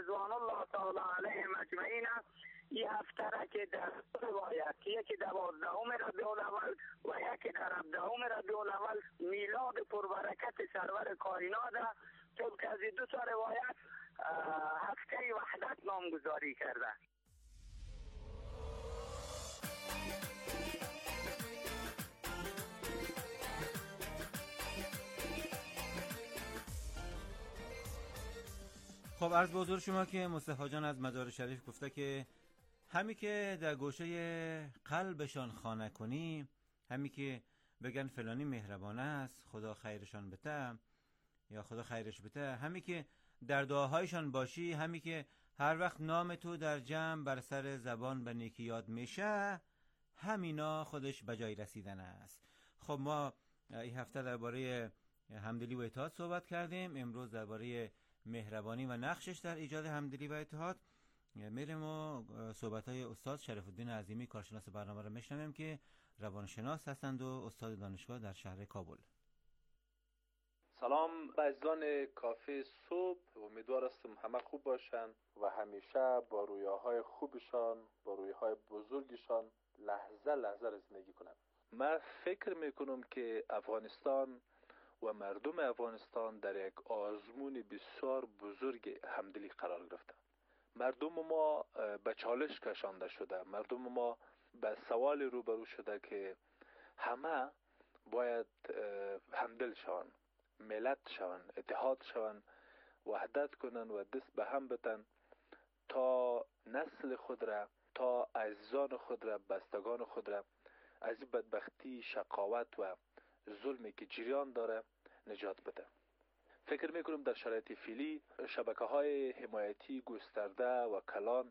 رضوان الله تعالی علیهم اجمعین است. این هفته را که در روایت یکی 12 ربیع الاول و یکی در 17 ربیع الاول میلاد پربرکت سرور کائنات است. طبق از دو تا روایت هفته وحدت نامگذاری کرده. خب عرض به حضور شما که مصطفی جان از مزار شریف گفته که همی که در گوشه قلبشان خانه کنی، همی که بگن فلانی مهربانه است خدا خیرشان بده یا خدا خیرش بده، همی که در دعاهایشان باشی، همی که هر وقت نام تو در جمع بر سر زبان به نیکی یاد میشه، همینا خودش بجای رسیدن است. خب ما این هفته درباره همدلی و اتحاد صحبت کردیم، امروز درباره مهربانی و نقشش در ایجاد همدلی و اتحاد میریم و صحبت‌های استاد شریف الدین عظیمی کارشناس برنامه را میشنویم که روانشناس هستند و استاد دانشگاه در شهر کابل. سلام به عزیزان کافه صبح، امیدوار هستم همه خوب باشن و همیشه با رویاهای خوبشان، با رویاهای بزرگشان لحظه لحظه را زندگی کنند. من فکر میکنم که افغانستان و مردم افغانستان در یک آزمون بسیار بزرگ همدلی قرار گرفته. مردم ما به چالش کشانده شده، مردم ما به سوال روبرو شده که همه باید همدل شوند، ملت شوند، اتحاد شوند، وحدت کنند و دست به هم بتن تا نسل خود را، تا عزیزان خود را، بستگان خود را از این بدبختی، شقاوت و ظلمی که جریان داره نجات بده. فکر میکنم در شرایط فعلی شبکه‌های حمایتی گسترده و کلان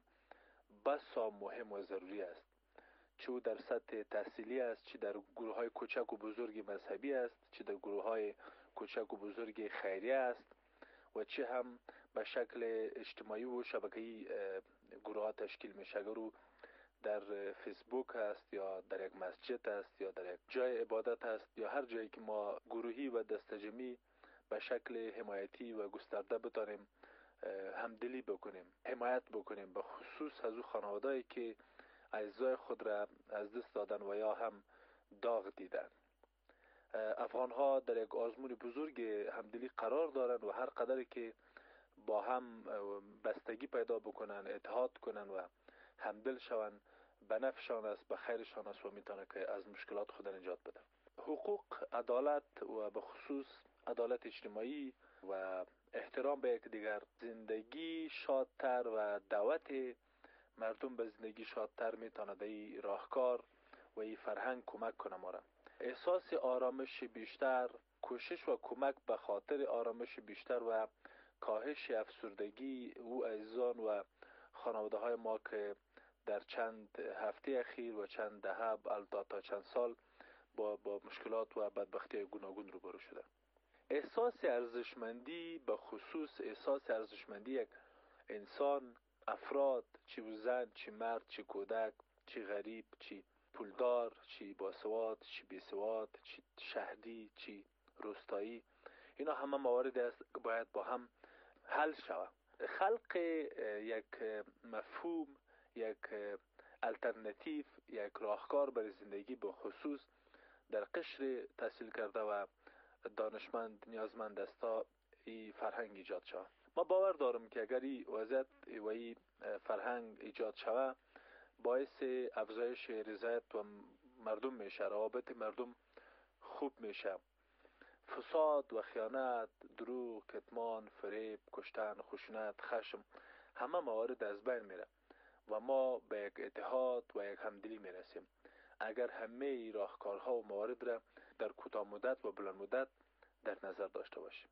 بسا مهم و ضروری است، چه در سطح تحصیلی است، چه در گروه‌های کوچک و بزرگ مذهبی است، چه در گروه‌های کوچک و بزرگ خیریه است و چه هم به شکل اجتماعی و شبکه‌ای گروه‌ها تشکیل میشه. رو در فیسبوک است یا در یک مسجد است یا در یک جای عبادت است یا هر جایی که ما گروهی و دستجمعی به شکل حمایتی و گسترده بتانیم همدلی بکنیم، حمایت بکنیم، به خصوص از او خانوادهایی که اعضای خود را از دست دادن و یا هم داغ دیدن. افغان ها در یک آزمون بزرگ همدلی قرار دارند و هر قدری که با هم بستگی پیدا بکنن، اتحاد کنن و همدل شوند، به نفعشان است، به خیرشان است و میتونه که از مشکلات خود نجات بده. حقوق، عدالت و به خصوص عدالت اجتماعی و احترام به یکدیگر، زندگی شادتر و دعوت مردم به زندگی شادتر میتونه در این راهکار و این فرهنگ کمک کنه ما را. احساس آرامش بیشتر، کوشش و کمک به خاطر آرامش بیشتر و کاهش افسردگی او عزیزان و خانواده های ما که در چند هفته اخیر و چند دهه تا چند سال با مشکلات و بدبختی گوناگون روبرو شده. احساس ارزشمندی، به خصوص احساس ارزشمندی یک انسان، افراد، چه زن، چه مرد، چه کودک، چه غریب، چه پولدار، چه باسواد، چه بیسواد، چه شهری، چه روستایی، اینا همه مواردی است که باید با هم حل شود. خلق یک مفهوم، یک الटरनेटिव، یک راهکار برای زندگی به خصوص در قشر تحصیل کرده و دانشمند نیازمند است تا این فرهنگ ایجاد شود. ما باور دارم که اگر این وضعیت و این فرهنگ ایجاد شود باعث افزایش رضایت و مردم میشه، روابط مردم خوب میشه. فساد و خیانت، دروغ، کتمان، فریب، کشتن، خشونت، خشم، همه موارد از بین میره و ما به یک اتحاد و یک همدلی میرسیم اگر همه راهکارها و موارد را در کوتاه مدت و بلند مدت در نظر داشته باشیم.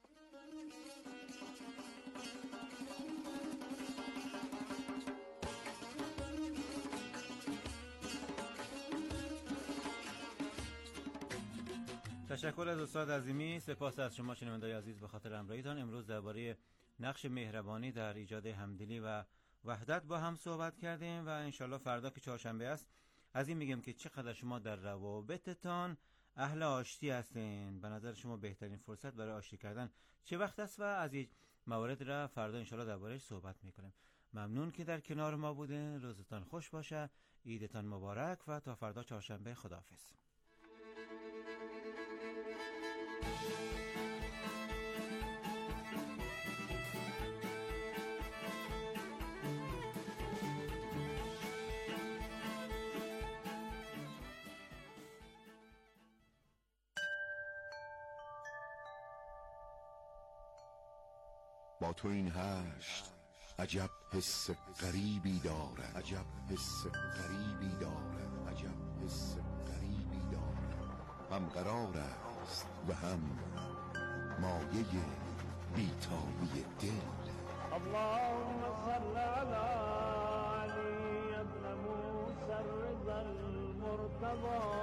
تشکر از استاد عظیمی، سپاس از شما شنوندگان عزیز به خاطر همراهیتان. امروز درباره نقش مهربانی در ایجاد همدلی و وحدت با هم صحبت کردیم و انشالله فردا که چهارشنبه است از این میگم که چقدر شما در روابطتان اهل آشتی هستین. به نظر شما بهترین فرصت برای آشتی کردن چه وقت است و از این موارد را فردا انشالله درباره‌اش صحبت میکنیم. ممنون که در کنار ما بودین. روزتان خوش باشه، عیدتان مبارک و تا فردا چهارشنبه. خداحافظ. با تو این هشت عجب حس غریبی دارد، عجب حس غریبی دارد، عجب حس غریبی دارد. هم قرار است و هم مایه بیتابی دل. اللهم صل على علي ابن موسى الرضا المرتضى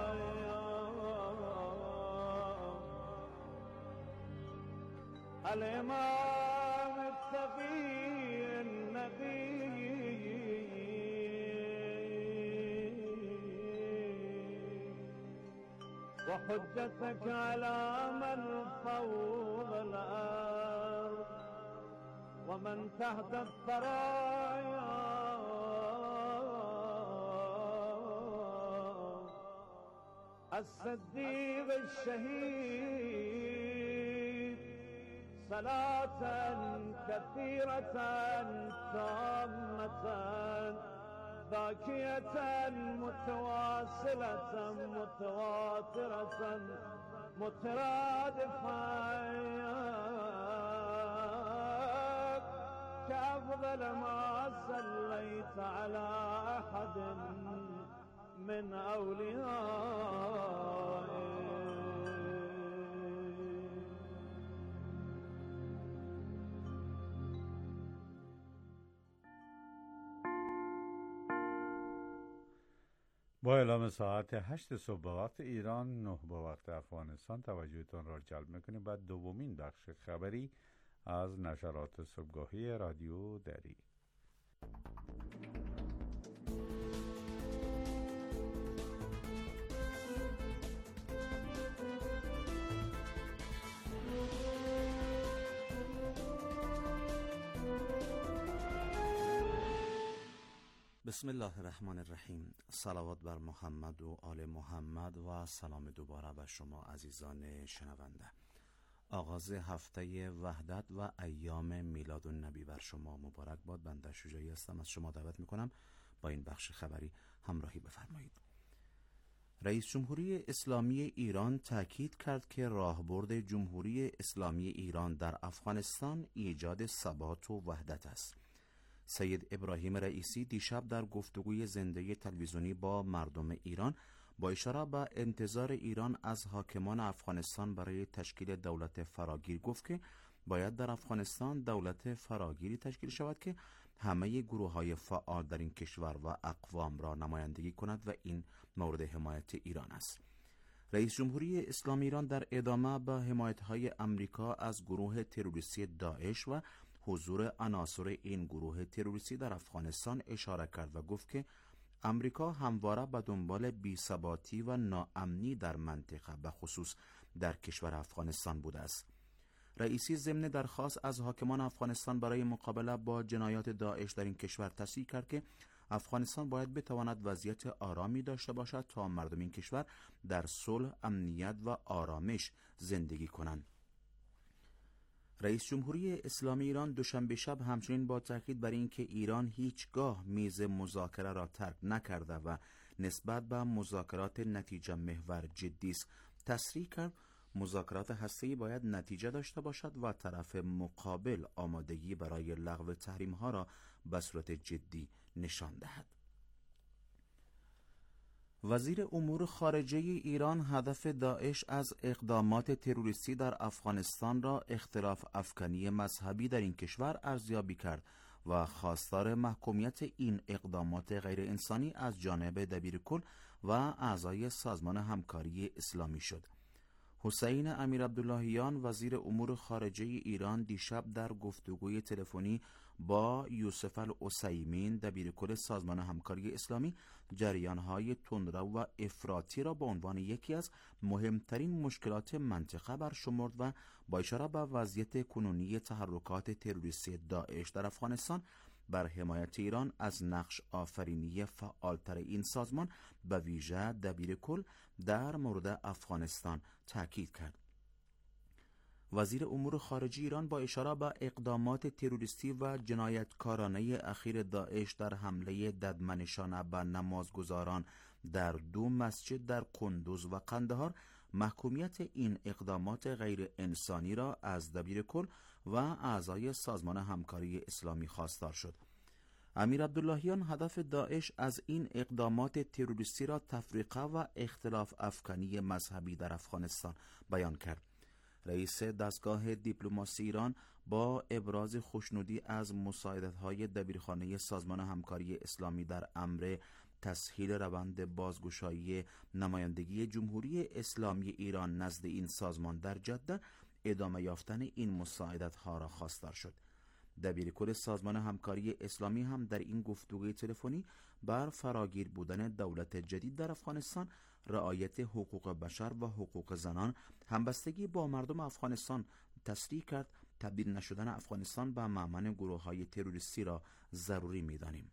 الإمام التقي النبي وحجتك على من فوق الأرض ومن تحت الثرايا الصديق الشهيد صلاة كثيرة تامة باكية متواصلة متواترة مترادفة كأفضل ما صليت على أحد من أوليائك. با اعلام ساعت 8 صبح به وقت ایران، 9 به وقت افغانستان توجهتان را جلب میکنیم بعد دومین بخش خبری از نشرات صبحگاهی رادیو دری. بسم الله الرحمن الرحیم. صلوات بر محمد و آل محمد و سلام دوباره به شما عزیزان شنونده. آغاز هفته وحدت و ایام میلاد النبی بر شما مبارک باد. بنده شجاعی هستم، از شما دعوت میکنم با این بخش خبری همراهی بفرمایید. رئیس جمهوری اسلامی ایران تاکید کرد که راهبرد جمهوری اسلامی ایران در افغانستان ایجاد ثبات و وحدت است. سید ابراهیم رئیسی دیشب در گفتگوی زنده تلویزیونی با مردم ایران با اشاره به انتظار ایران از حاکمان افغانستان برای تشکیل دولت فراگیر گفت که باید در افغانستان دولت فراگیری تشکیل شود که همه گروه‌های فعال در این کشور و اقوام را نمایندگی کند و این مورد حمایت ایران است. رئیس جمهوری اسلامی ایران در ادامه به حمایت‌های آمریکا از گروه تروریستی داعش و حضور عناصر این گروه تروریستی در افغانستان اشاره کرد و گفت که آمریکا همواره به دنبال بی‌ثباتی و ناامنی در منطقه به خصوص در کشور افغانستان بوده است. رئیسی ضمن درخواست از حاکمان افغانستان برای مقابله با جنایات داعش در این کشور تصریح کرد که افغانستان باید بتواند وضعیت آرامی داشته باشد تا مردم این کشور در صلح، امنیت و آرامش زندگی کنند. رئیس جمهوری اسلامی ایران دوشنبه شب همچنین با تاکید بر اینکه ایران هیچگاه میز مذاکره را ترک نکرده و نسبت به مذاکرات نتیجه محور جدی است تصریح کرد مذاکرات هسته‌ای باید نتیجه داشته باشد و طرف مقابل آمادگی برای لغو تحریم‌ها را به صورت جدی نشان دهد. وزیر امور خارجه ایران هدف داعش از اقدامات تروریستی در افغانستان را اختلاف افکنی مذهبی در این کشور ارزیابی کرد و خواستار محکومیت این اقدامات غیر انسانی از جانب دبیرکل و اعضای سازمان همکاری اسلامی شد. حسین امیر عبداللهیان وزیر امور خارجه ایران دیشب در گفتگوی تلفنی با یوسف العثیمین دبیرکل سازمان همکاری اسلامی جریان‌های تندرو و افراطی را به عنوان یکی از مهمترین مشکلات منطقه برشمرد و با اشاره به وضعیت کنونی تحرکات تروریستی داعش در افغانستان بر حمایت ایران از نقش آفرینی فعالتر این سازمان به ویژه دبیرکل در مورد افغانستان تاکید کرد. وزیر امور خارجه ایران با اشاره به اقدامات تروریستی و جنایتکارانه اخیر داعش در حمله ددمنشانه به نمازگزاران در 2 مسجد در قندوز و قندهار محکومیت این اقدامات غیر انسانی را از دبیرکل و اعضای سازمان همکاری اسلامی خواستار شد. امیر عبداللهیان هدف داعش از این اقدامات تروریستی را تفریقه و اختلاف افکنی مذهبی در افغانستان بیان کرد. رئیس دستگاه دیپلماسی ایران با ابراز خوشنودی از مساعدت‌های دبیرخانه سازمان همکاری اسلامی در امر تسهیل روند بازگشایی نمایندگی جمهوری اسلامی ایران نزد این سازمان در جده ادامه یافتن این مساعدت‌ها را خواستار شد. دبیرکل سازمان همکاری اسلامی هم در این گفتگوی تلفنی بر فراگیر بودن دولت جدید در افغانستان، رعایت حقوق بشر و حقوق زنان، همبستگی با مردم افغانستان تصریح کرد. تبدیل نشدن افغانستان به مأمن گروه‌های تروریستی را ضروری می‌دانیم.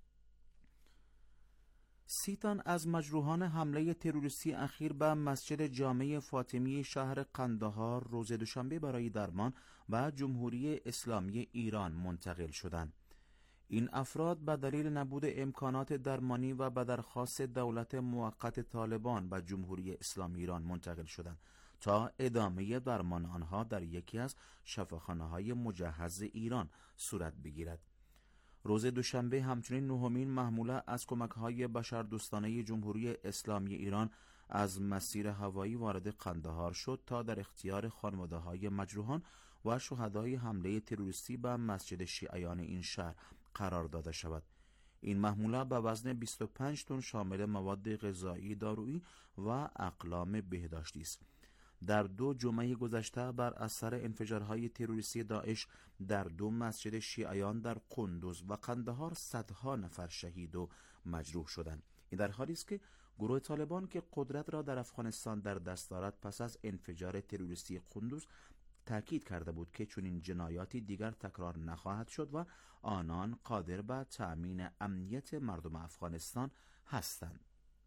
30 تن از مجروحان حمله تروریستی اخیر به مسجد جامع فاطمی شهر قندهار روز دوشنبه برای درمان و جمهوری اسلامی ایران منتقل شدند. این افراد به دلیل نبود امکانات درمانی و به درخواست دولت موقت طالبان به جمهوری اسلامی ایران منتقل شدند تا ادامه درمان آنها در یکی از شفاخانه‌های مجهز ایران صورت بگیرد. روز دوشنبه همچنین 9مین محموله از کمک‌های بشردوستانه جمهوری اسلامی ایران از مسیر هوایی وارد قندهار شد تا در اختیار خانواده‌های مجروحان و شهدای حمله تروریستی به مسجد شیعیان این شهر قرار داده شود. این محموله به وزن 25 تن شامل مواد غذایی، دارویی و اقلام بهداشتی است. در 2 جمعه گذشته بر اثر انفجارهای تروریستی داعش در 2 مسجد شیعیان در قندوز و قندهار صدها نفر شهید و مجروح شدند. این در حالی است که گروه طالبان که قدرت را در افغانستان در دست دارد پس از انفجار تروریستی قندوز تاکید کرده بود که چنین جنایاتی دیگر تکرار نخواهد شد و آنان قادر به تأمین امنیت مردم افغانستان هستند.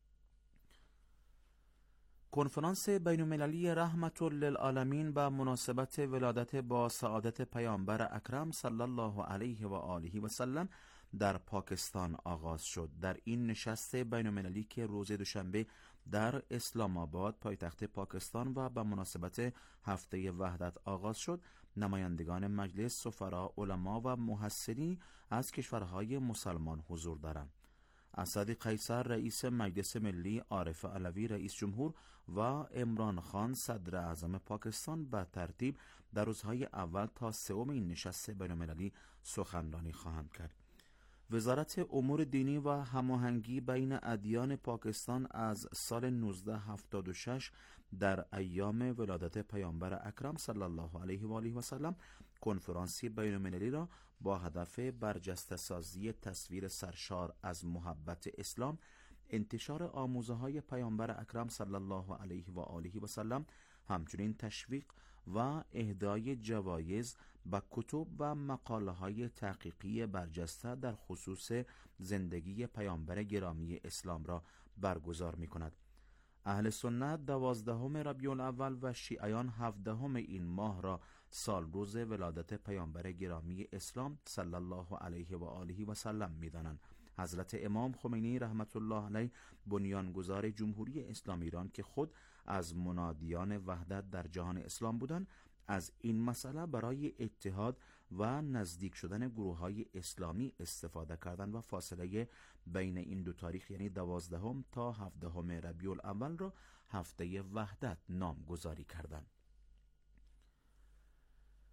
کنفرانس بین‌المللی رحمت للعالمین به مناسبت ولادت با سعادت پیامبر اکرم صلی الله علیه و آله و سلم در پاکستان آغاز شد. در این نشست بین‌المللی که روز دوشنبه در اسلام آباد پایتخت پاکستان و به مناسبت هفته وحدت آغاز شد، نمایندگان مجلس، سفرا، علما و محسنین از کشورهای مسلمان حضور دارند. اسد قیصر رئیس مجلس ملی، عارف علوی رئیس جمهور و عمران خان صدر اعظم پاکستان به ترتیب در روزهای اول تا 3 این نشست بین‌المللی سخنرانی خواهند کرد. وزارت امور دینی و هماهنگی بین ادیان پاکستان از سال 1976 در ایام ولادت پیامبر اکرم صلی الله علیه و آله و سلم کنفرانسی بین‌المللی را با هدف برجسته سازی تصویر سرشار از محبت اسلام، انتشار آموزه‌های پیامبر اکرم صلی الله علیه و آله و سلم، همچنین تشویق و اهدای جوایز به کتب و مقاله‌های تحقیقی برجسته در خصوص زندگی پیامبر گرامی اسلام را برگزار می‌کند. اهل سنت 12 ربیع الاول و شیعیان 17 این ماه را سال روز ولادت پیامبر گرامی اسلام صلی الله علیه و آله و سلم می‌دانند. حضرت امام خمینی رحمت الله علیه بنیانگذار جمهوری اسلامی ایران که خود از منادیان وحدت در جهان اسلام بودند، از این مسئله برای اتحاد و نزدیک شدن گروه‌های اسلامی استفاده کردند و فاصله بین این 2 تاریخ یعنی 12 تا 17 ربیع الاول را هفته وحدت نامگذاری کردند.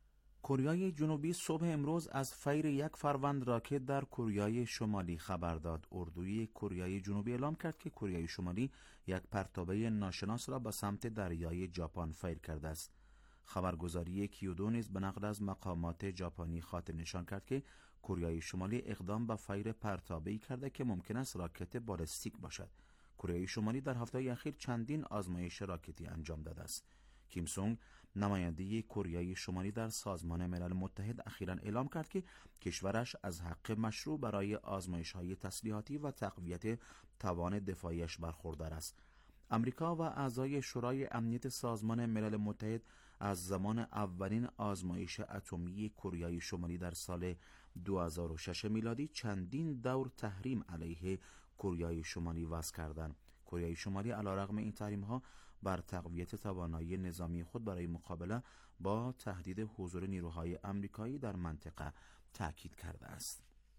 کره جنوبی صبح امروز از فیر 1 فروند راکت در کره شمالی خبر داد. اردوی کره جنوبی اعلام کرد که کره شمالی یک پرتابه ناشناس را به سمت دریای ژاپن فیر کرده است. خبرگزاری کیودو نیز به نقل از مقامات ژاپنی خاطر نشان کرد که کره شمالی اقدام به فیر پرتابه‌ای کرده که ممکن است راکت بالستیک باشد. کره شمالی در هفته اخیر چندین آزمایش راکتی انجام داده است. کیم سونگ نماینده کره شمالی در سازمان ملل متحد اخیراً اعلام کرد که کشورش از حق مشروع برای آزمایش‌های تسلیحاتی و تقویت توان دفاعیش برخوردار است. امریکا و اعضای شورای امنیت سازمان ملل متحد از زمان اولین آزمایش اتمی کره شمالی در سال 2006 میلادی چندین دور تحریم علیه کره شمالی وضع کردند. کره شمالی علیرغم این تحریم‌ها بر تقویت توانایی نظامی خود برای مقابله با تهدید حضور نیروهای آمریکایی در منطقه تاکید کرده است.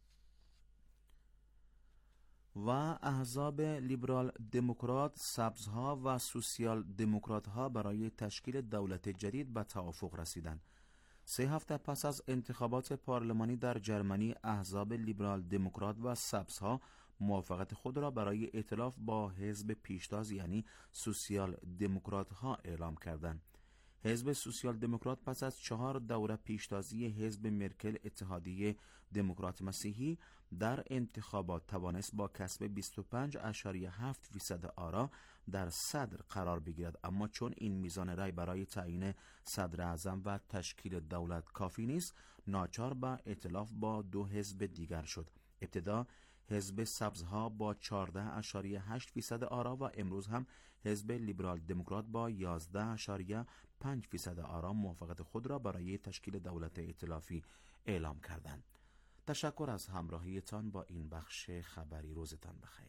و احزاب لیبرال دموکرات، سبزها و سوسیال دموکرات ها برای تشکیل دولت جدید به توافق رسیدند. 3 هفته پس از انتخابات پارلمانی در جرمنی، احزاب لیبرال دموکرات و سبزها موافقت خود را برای ائتلاف با حزب پیشتاز یعنی سوسیال دموکرات ها اعلام کردند. حزب سوسیال دموکرات پس از 4 دوره پیشتازی حزب مرکل اتحادیه دموکرات مسیحی در انتخابات توانست با کسب 25.7% آرا در صدر قرار بگیرد، اما چون این میزان رای برای تعیین صدر اعظم و تشکیل دولت کافی نیست، ناچار به ائتلاف با 2 حزب دیگر شد. ابتدا حزب سبزها با 14.8% آرا و امروز هم حزب لیبرال دموکرات با 11.5% آرا موافقت خود را برای تشکیل دولت ائتلافی اعلام کردند. تشکر از همراهیتان با این بخش خبری. روزتان بخیر.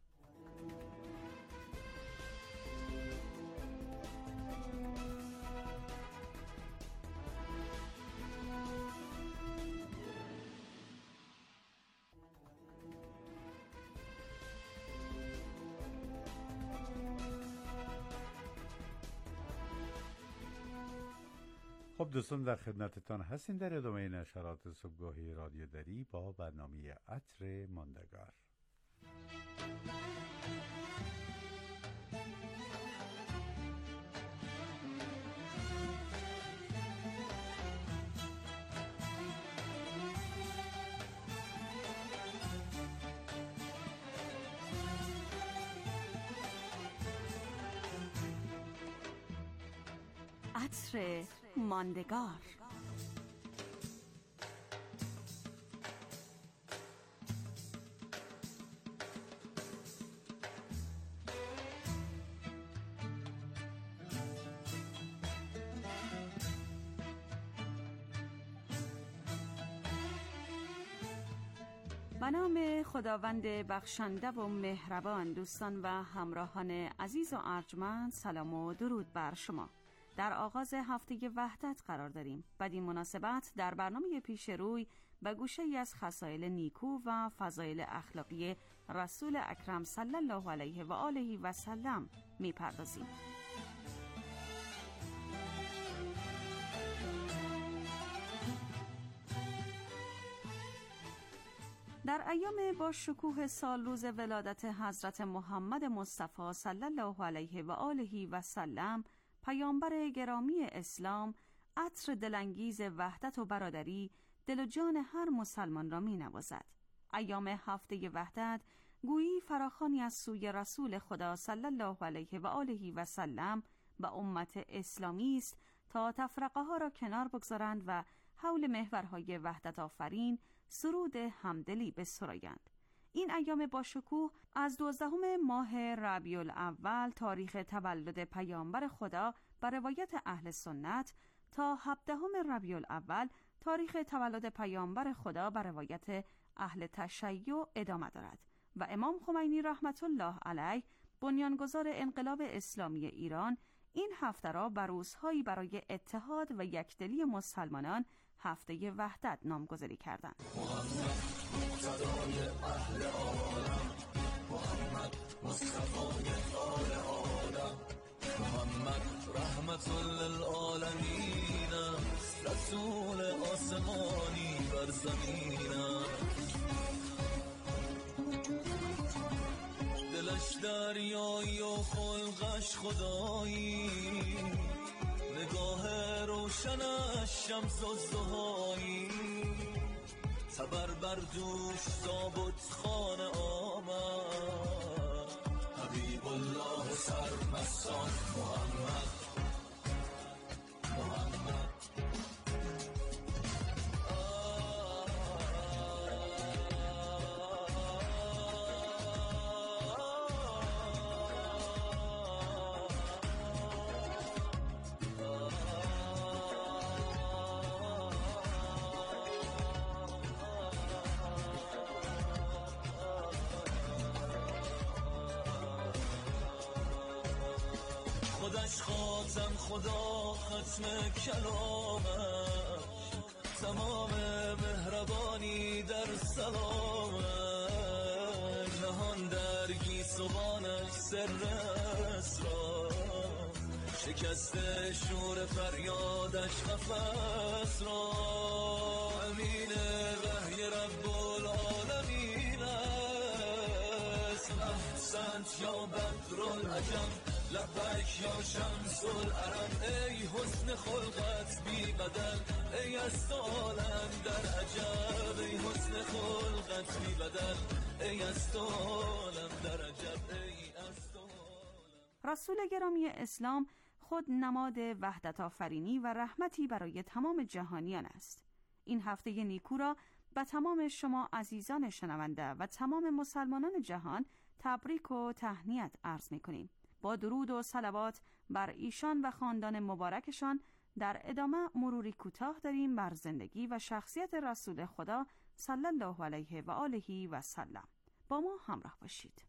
خب دوستان، در خدمتتان هستیم در ادامه نشرات صبحگاهی رادیو دری با برنامه عطر ماندگار. عطر ماندگار. به نام خداوند بخشنده و مهربان. دوستان و همراهان عزیز و ارجمند، سلام و درود بر شما. در آغاز هفته وحدت قرار داریم. بدین مناسبت در برنامه پیش روی به گوشه‌ای از خصایل نیکو و فضایل اخلاقی رسول اکرم صلی الله علیه و آله و سلم می‌پردازیم. در ایام با شکوه سال روز ولادت حضرت محمد مصطفی صلی الله علیه و آله و سلم، پیامبر گرامی اسلام، عطر دلانگیز وحدت و برادری دل و جان هر مسلمان را می نوازد. ایام هفته وحدت گویی فراخوانی از سوی رسول خدا صلی الله علیه و آله و سلم به امت اسلامی است تا تفرقه ها را کنار بگذارند و حول محورهای وحدت آفرین سرود همدلی بسرایند. این ایام با شکوه از 12 ماه ربیع الاول تاریخ تولد پیامبر خدا بر روایت اهل سنت تا 17 ربیع الاول تاریخ تولد پیامبر خدا بر روایت اهل تشیع ادامه دارد و امام خمینی رحمت الله علیه بنیانگذار انقلاب اسلامی ایران این هفته را بر روزهایی برای اتحاد و یکدلی مسلمانان هفته وحدت نامگذاری کردند. محمد مقتدای اهل عالم، محمد مصطفای آل عالم، محمد رحمت للعالمین است، رسول آسمانی بر زمین است. دلش دریایی و خلقش خدایی، نگاه روشنش شمس الضحایی. تبر بر دوش تابوت خانه آمد، حبیب الله سرمستان محمد. خودش خاتم خدا ختم کلامش، تمام مهربانی در سلامش. نهان در گیسوانش سر اسرار، شکست شور فریادش قفس را. امین وحی رب العالمین است، احسنت یا بدر العجم، لبیک یا شمس العرب. ای حسن خلقت بی بدل، ای از عالم در عجب. ای حسن خلقت بی بدل، ای از عالم در عجب. ای از رسول گرامی اسلام خود نماد وحدت آفرینی و رحمتی برای تمام جهانیان است. این هفته نیکو را به تمام شما عزیزان شنونده و تمام مسلمانان جهان تبریک و تهنیت عرض می‌کنیم. با درود و صلوات بر ایشان و خاندان مبارکشان در ادامه مروری کوتاه داریم بر زندگی و شخصیت رسول خدا صلی الله علیه و آله و سلم. با ما همراه باشید.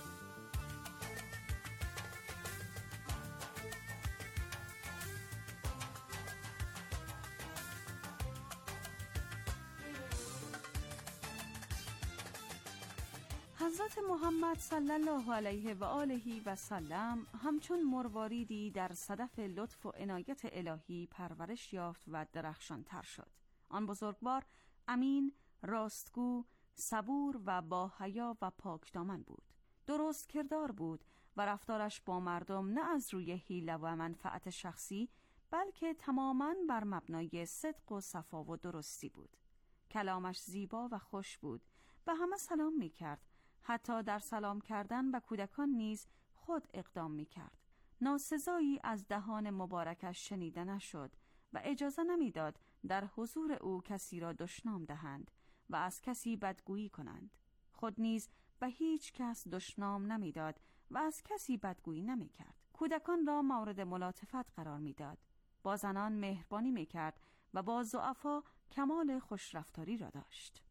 حضرت محمد صلی الله علیه و آله و سلم همچون مرواریدی در صدف لطف و عنایت الهی پرورش یافت و درخشان تر شد. آن بزرگوار امین، راستگو، صبور و با حیا و پاکدامن بود. درست کردار بود و رفتارش با مردم نه از روی حیله و منفعت شخصی، بلکه تماماً بر مبنای صدق و صفا و درستی بود. کلامش زیبا و خوش بود، به همه سلام می کرد. حتی در سلام کردن به کودکان نیز خود اقدام می کرد. ناسزایی از دهان مبارکش شنیده نشد و اجازه نمیداد در حضور او کسی را دشنام دهند و از کسی بدگویی کنند. خود نیز به هیچ کس دشنام نمیداد و از کسی بدگویی نمی کرد. کودکان را مورد ملاطفت قرار میداد. با زنان مهربانی می کرد و با ضعفا کمال خوشرفتاری را داشت.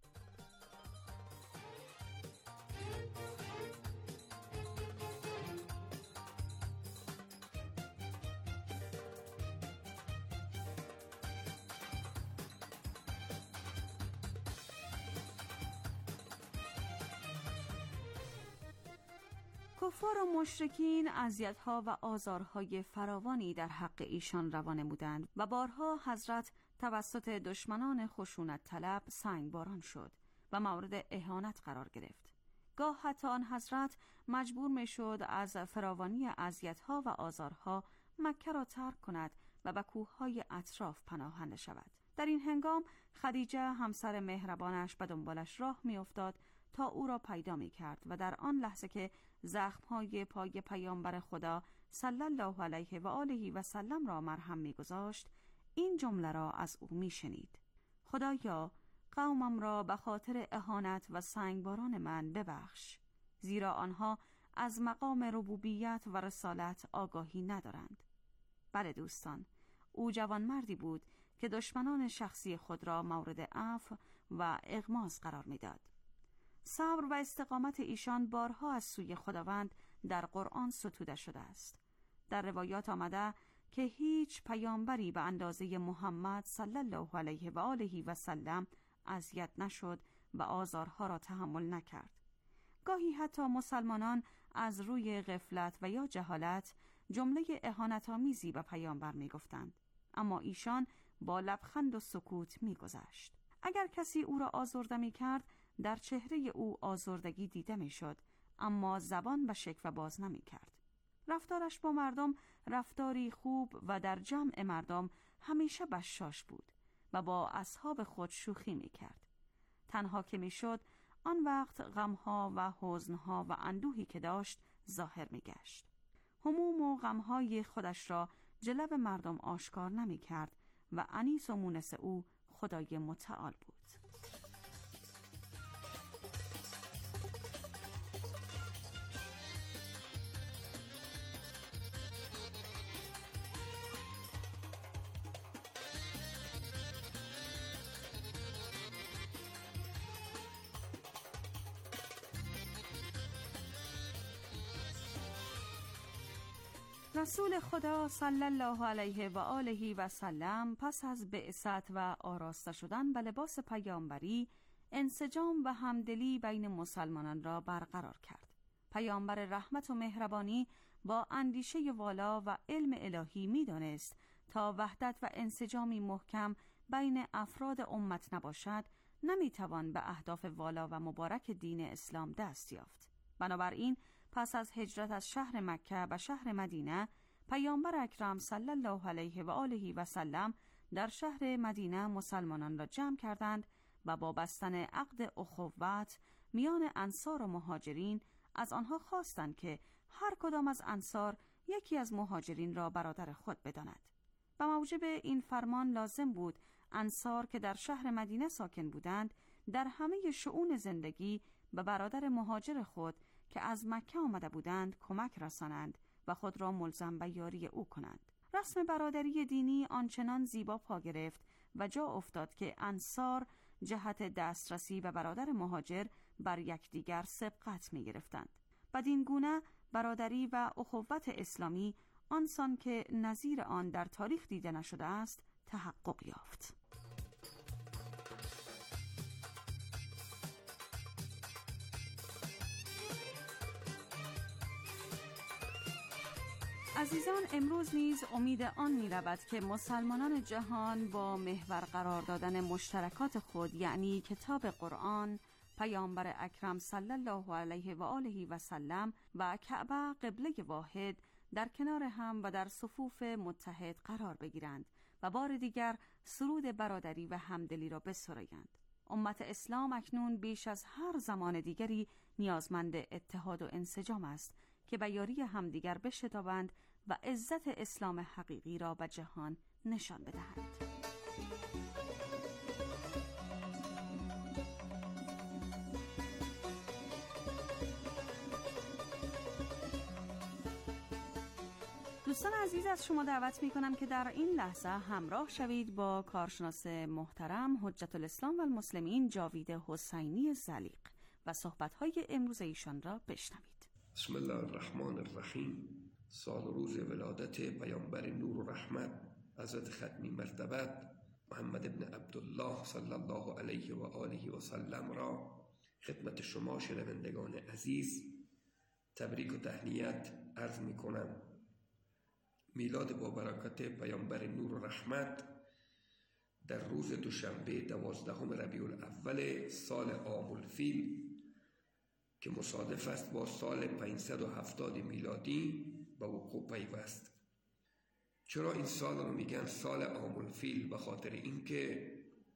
کفار و مشرکین اذیت‌ها و آزارهای فراوانی در حق ایشان روا نمودند و بارها حضرت توسط دشمنان خشونت طلب سنگباران شد و مورد اهانت قرار گرفت. گاه حتی آن حضرت مجبور می‌شد از فراوانی اذیت‌ها و آزارها مکه را ترک کند و به کوه‌های اطراف پناهنده شود. در این هنگام خدیجه همسر مهربانش به دنبالش راه می‌افتاد تا او را پیدا می‌کرد و در آن لحظه که زخم‌های پای پیامبر خدا صلی الله علیه و آله و سلم را مرهم می‌گذاشت، این جمله را از او می‌شنید: خدایا قومم را به خاطر اهانت و سنگباران من ببخش، زیرا آنها از مقام ربوبیت و رسالت آگاهی ندارند. بله دوستان، او جوانمردی بود که دشمنان شخصی خود را مورد عفو و اغماض قرار می‌داد. صبر و استقامت ایشان بارها از سوی خداوند در قرآن ستوده شده است. در روایات آمده که هیچ پیامبری به اندازه محمد صلی الله علیه و آله و سلم اذیت نشد و آزارها را تحمل نکرد. گاهی حتی مسلمانان از روی غفلت و یا جهالت جمله اهانت‌آمیزی به پیامبر می‌گفتند، اما ایشان با لبخند و سکوت می‌گذشت. اگر کسی او را آزرده می‌کرد، در چهره او آزردگی دیده می‌شد، اما زبان به شکوه باز نمی‌کرد. رفتارش با مردم رفتاری خوب و در جمع مردم همیشه بشاش بود و با اصحاب خود شوخی می‌کرد. تنها که می‌شد، آن وقت غمها و حزنها و اندوهی که داشت ظاهر می‌گشت. هموم و غمهای خودش را جلو مردم آشکار نمی‌کرد و انیس و مونس او خدای متعال بود. رسول خدا صلی الله علیه و آله و سلم پس از بعثت و آراسته شدن به لباس پیامبری، انسجام و همدلی بین مسلمانان را برقرار کرد. پیامبر رحمت و مهربانی با اندیشه والا و علم الهی می‌دانست تا وحدت و انسجامی محکم بین افراد امت نباشد، نمی‌توان به اهداف والا و مبارک دین اسلام دست یافت. بنابراین پس از هجرت از شهر مکه به شهر مدینه، پیامبر اکرم صلی الله علیه و آله و سلم در شهر مدینه مسلمانان را جمع کردند و با بستن عقد اخوت میان انصار و مهاجرین از آنها خواستند که هر کدام از انصار یکی از مهاجرین را برادر خود بداند. به موجب این فرمان لازم بود انصار که در شهر مدینه ساکن بودند در همه شؤون زندگی به برادر مهاجر خود که از مکه آمده بودند کمک رسانند و خود را ملزم به یاری او کنند. رسم برادری دینی آنچنان زیبا پا گرفت و جا افتاد که انصار جهت دسترسی به برادر مهاجر بر یکدیگر سبقت می گرفتند. بدین گونه برادری و اخوت اسلامی آنسان که نظیر آن در تاریخ دیده نشده است تحقق یافت. عزیزان، امروز نیز امید آن می رود که مسلمانان جهان با محور قرار دادن مشترکات خود، یعنی کتاب قرآن، پیامبر اکرم صلی الله علیه و آله و سلم و کعبه قبله واحد، در کنار هم و در صفوف متحد قرار بگیرند و بار دیگر سرود برادری و همدلی را بسرایند. امت اسلام اکنون بیش از هر زمان دیگری نیازمند اتحاد و انسجام است که به یاری همدیگر بشتابند و عزت اسلام حقیقی را به جهان نشان بدهند. دوستان عزیز، از شما دعوت می کنم که در این لحظه همراه شوید با کارشناس محترم حجت الاسلام و المسلمین جاوید حسینی زلیق و صحبت‌های امروز ایشان را بشنوید. بسم الله الرحمن الرحیم. سال و روز ولادت پیامبر نور و رحمت حضرت ختمی مرتبت محمد ابن عبدالله صلی الله علیه و آله و سلم را خدمت شما شنوندگان عزیز تبریک و تهنیت عرض می کنم. میلاد با برکت پیامبر نور و رحمت در روز دوشنبه 12 ربیع الاول سال عام الفیل که مصادف است با سال 570 میلادی به وقوع پیوست. چرا این سال رو میگن سال عام الفیل؟ به خاطر اینکه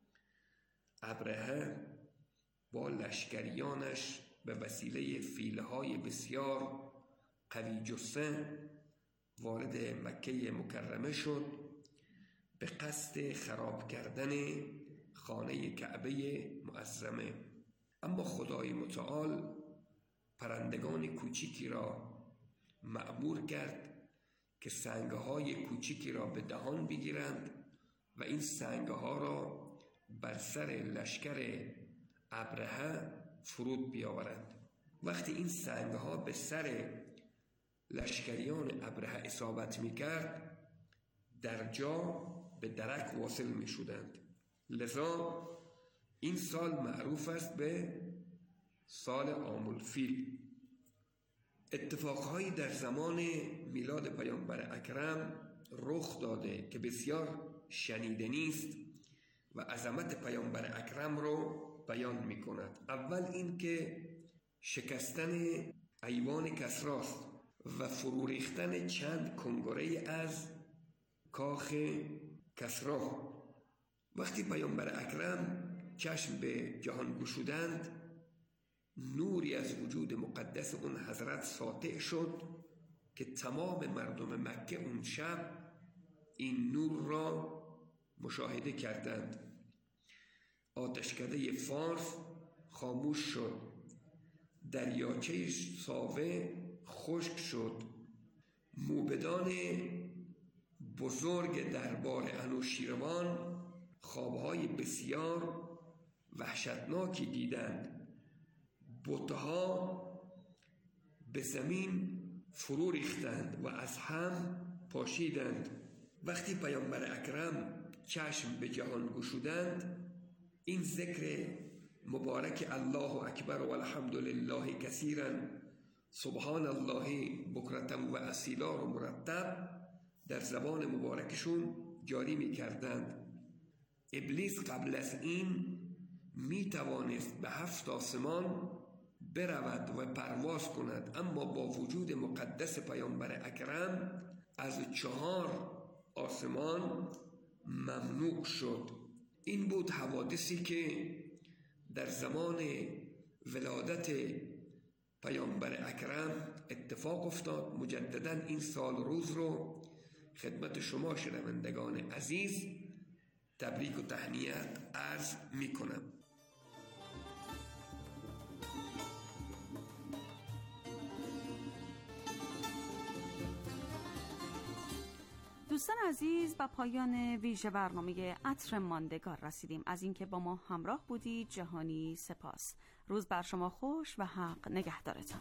ابرهه با لشکریانش به وسیله فیلهای بسیار قوی جثه وارد مکه مکرمه شد به قصد خراب کردن خانه کعبه معظمه. اما خدای متعال پرندگان کوچیکی را مأمور کرد که سنگهای کوچیکی را به دهان بگیرند و این سنگها را بر سر لشکر ابرهه فرود بیاورند. وقتی این سنگها به سر لشکریان ابرهه اصابت میکرد در جا به درک واصل میشدند. لذا این سال معروف است به سال عام الفیل. اتفاقهایی در زمان میلاد پیامبر اکرم رخ داده که بسیار شنیدنی است و عظمت پیامبر اکرم رو بیان می کند. اول این که شکستن ایوان کسراست و فرو ریختن چند کنگره از کاخ کسرا. وقتی پیامبر اکرم چشم به جهان گشودند، نوری از وجود مقدس اون حضرت ساطع شد که تمام مردم مکه اون شب این نور را مشاهده کردند. آتشکده فارس خاموش شد، دریاچه ساوه خشک شد، موبدان بزرگ دربار انوشیروان خوابهای بسیار وحشتناکی دیدند. بتها به زمین فرو ریختند و از هم پاشیدند. وقتی پیامبر اکرم چشم به جهان گشودند، این ذکر مبارک الله اکبر و الحمد لله کثیرا سبحان الله بکرة و اصیلا رو مرتب در زبان مبارکشون جاری می کردند. ابلیس قبل از این می توانست به 7 آسمان برود و پرواز کند، اما با وجود مقدس پیامبر اکرم از 4 آسمان ممنوع شد. این بود حوادثی که در زمان ولادت پیامبر اکرم اتفاق افتاد. مجددا این سال روز رو خدمت شما شنوندگان عزیز تبریک و تهنیت عرض می کنم. دوستان عزیز، به پایان ویژه برنامه عطر ماندگار رسیدیم. از اینکه با ما همراه بودید جهانی سپاس. روز بر شما خوش و حق نگهدارتان.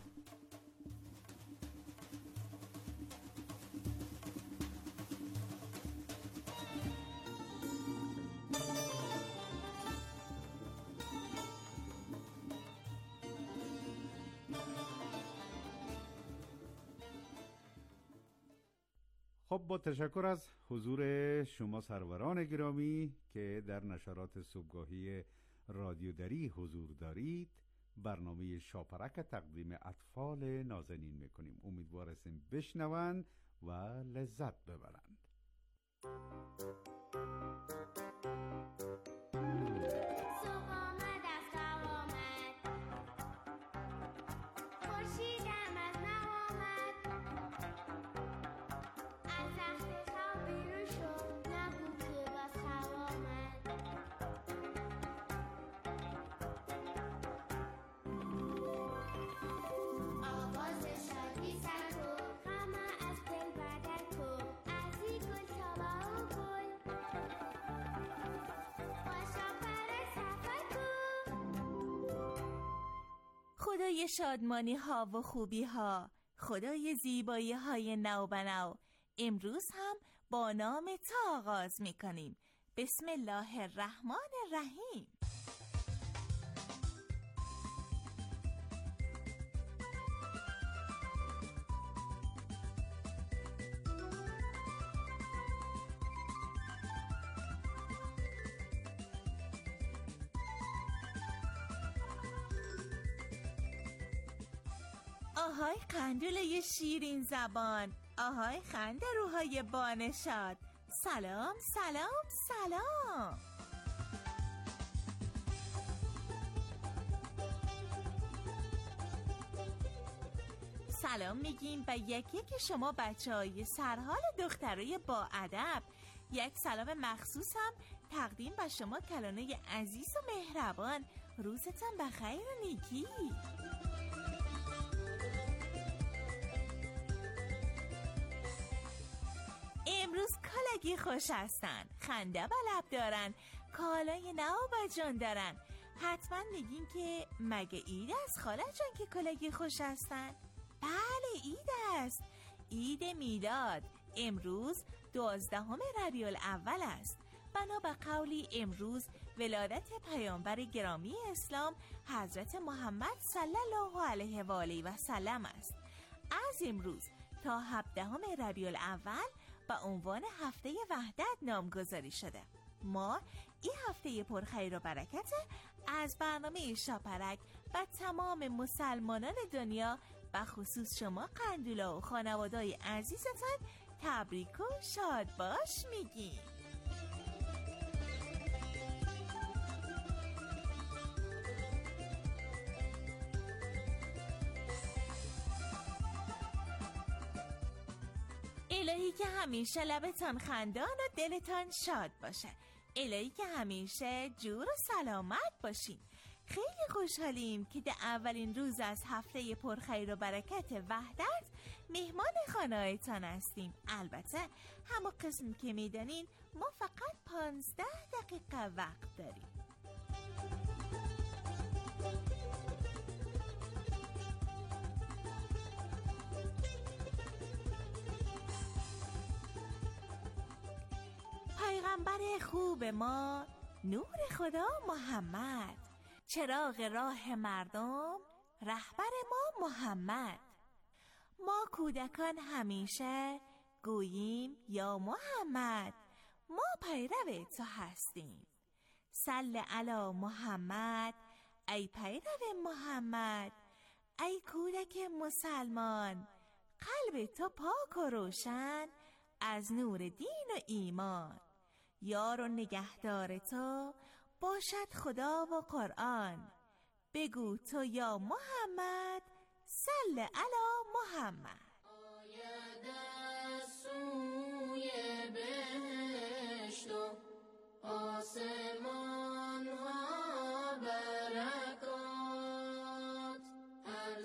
خب، با تشکر از حضور شما سروران گرامی که در نشرات صبحگاهی رادیو دری حضور دارید، برنامه شاپرک تقدیم اطفال نازنین میکنیم. امیدوار هستیم بشنوند و لذت ببرند. خدای شادمانی ها و خوبی ها، خدای زیبایی های نو بنو، امروز هم با نام تو آغاز می کنیم. بسم الله الرحمن الرحیم. آهای قندوله شیرین زبان، آهای خنده روهای بانشاد، سلام سلام سلام. سلام میگیم به یکی که شما بچه‌های سرحال دخترای با ادب. یک سلام مخصوص هم تقدیم به شما کلانه عزیز و مهربان. روزتان بخیر و نیکی. امروز کلگی خوش هستن، خنده به لب دارن، کالای نو به جان دارن. حتما میگین که مگه عید است خاله جان که کلگی خوش هستن؟ بله عید است، عید میلاد. امروز 12 ربیع الاول است. بنا به قولی امروز ولادت پیامبر گرامی اسلام حضرت محمد صلی الله علیه و آله و سلم است. از امروز تا 17 ربیع الاول با عنوان هفته وحدت نامگذاری شده. ما این هفته پرخیر و برکت از برنامه شاپرک و تمام مسلمانان دنیا و خصوص شما قندولا و خانواده‌های عزیزتان تبریک و شاد باش میگیم. الهی که همیشه لبتان خندان و دلتان شاد باشه. الهی که همیشه جور و سلامت باشین. خیلی خوشحالیم که در اولین روز از هفته پرخیر و برکت وحدت مهمان خانه‌تان هستیم. البته همون قسم که میدانین ما فقط 15 دقیقه وقت داریم. پیغمبر خوب ما نور خدا محمد، چراغ راه مردم رهبر ما محمد. ما کودکان همیشه گوییم یا محمد، ما پیرو تو هستیم. صل علی محمد، ای پیرو محمد، ای کودک مسلمان، قلب تو پاک و روشن از نور دین و ایمان. یار و نگهدار تو باشد خدا و قرآن، بگو تو یا محمد صل علی محمد. آید سوی بهشت و آسمان ها برکات، هر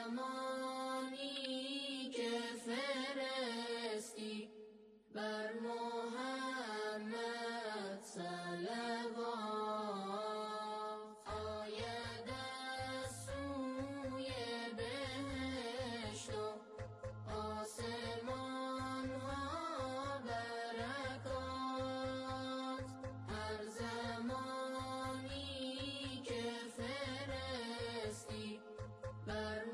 زمانی که فرستی بر محمد صلوات. آید سوی بهشت و آسمان ها برکات، هر زمانی که فرستی بر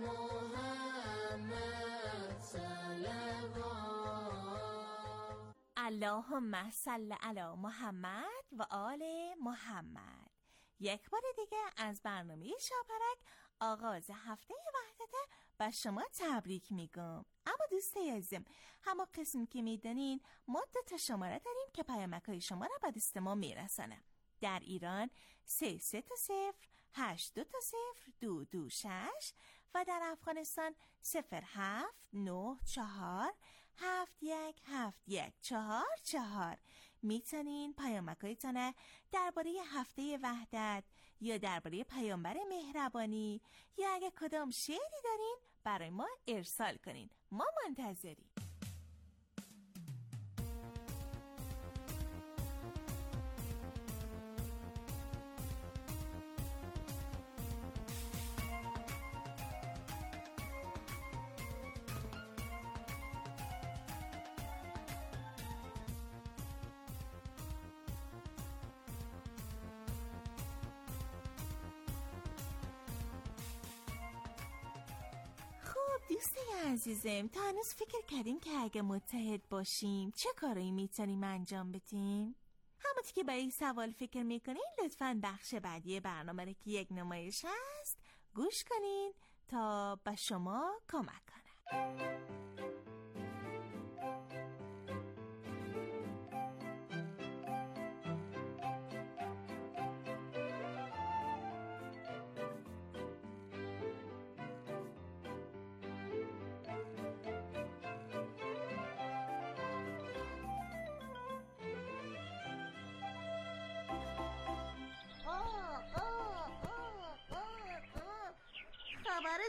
محمد صلوات. اللهم صل علی محمد و آل محمد. یک بار دیگه از برنامه شاپرک آغاز هفته وحدت به شما تبریک میگم. اما دوستای عزیزم، همه قسم که میدانین ما 2 شماره داریم که پیامک‌های شما را به دست ما میرسانه. در ایران 330 820 226 و در افغانستان 0794 717144. میتونین پیامک‌هایتون درباره هفته وحدت یا درباره پیامبر مهربانی یا اگه کدام شعری دارین برای ما ارسال کنین. ما منتظریم. دوستی عزیزم، تا هنوز فکر کردیم که اگه متحد باشیم چه کارایی میتونیم انجام بدیم؟ همونطور که به این سوال فکر میکنین لطفاً بخش بعدی برنامه رو که یک نمایش هست گوش کنین تا به شما کمک کنه. خبر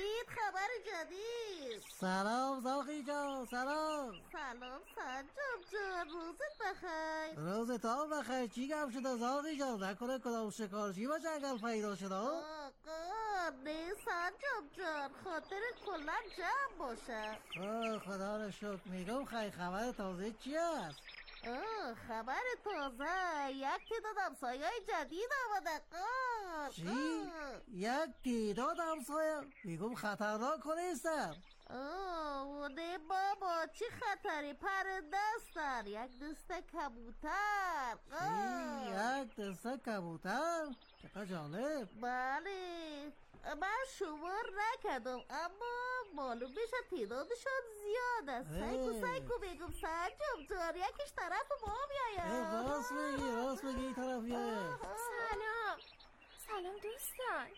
جدید. سلام زاغی جان، سلام سنجاب جان، روزت بخیر. روز تا بخیر. چی گم شده زاغی جان؟ نکنه کدام شکارچی با جنگل پیدا شده؟ نه سنجاب جان، خاطر کلا جمع باشه. خدا رو شکر. میگم خیلی خبر تازه چی هست؟ خبر تازه، یک تعداد همسایه‌های جدید آمده. چی؟ یک تعداد همسایه؟ میگم خطرناک نیستن؟ نه بابا چی خطری، پرنده هستن، یک دسته کبوتر. یک دسته کبوتر؟ چقدر جالب. بله من شمار نکردم اما معلوم میشه تعدادشون زیاد است. سیکو بگم سنجم جان، یکیش طرف ما میاید. راست بگی این طرف میاید. سلام دوستان.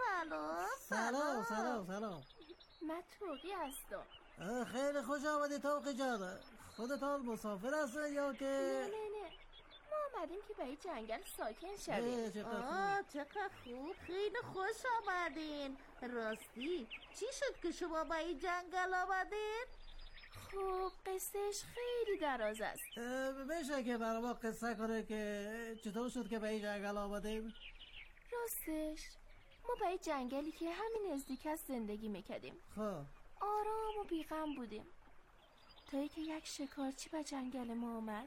سلام. من توقی هستم. خیلی خوش آمدی توقی جان. خودتان مسافر هستن یا که؟ نه ما آمدیم که به این جنگل ساکن شدیم. چقدر خوب، خیلی خوش آمدین. راستی چی شد که شما به این جنگل آمدین؟ خب قصهش خیلی دراز است. میشه که برای ما قصه کنه که چطور شد که به این جنگل آمدیم؟ راستش ما به این جنگلی که همین نزدیک است زندگی میکردیم. خب آرام و بیغم بودیم تا اینکه یک شکارچی به جنگل ما آمد.